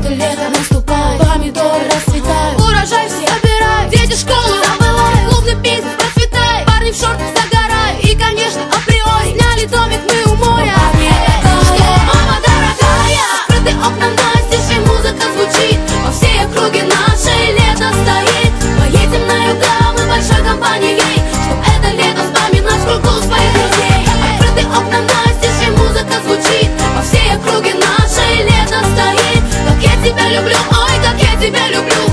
только лето наступает, помидоры расцветают, урожай все собирают, дети школу забывают, клубный бизнес процветает, парни в шортах загорают. И, конечно, априори сняли домик мы у моря. Что, мама дорогая, открыты окна настежь, и музыка звучит по всей округе нашей, лето стоит. Поедем на юга мы большой компанией, чтоб это лето вспоминать в кругу своих друзей. Открыты окна настежь, и музыка звучит по всей округе нашей, лето стоит. Как я тебя люблю, ой, как я тебя люблю.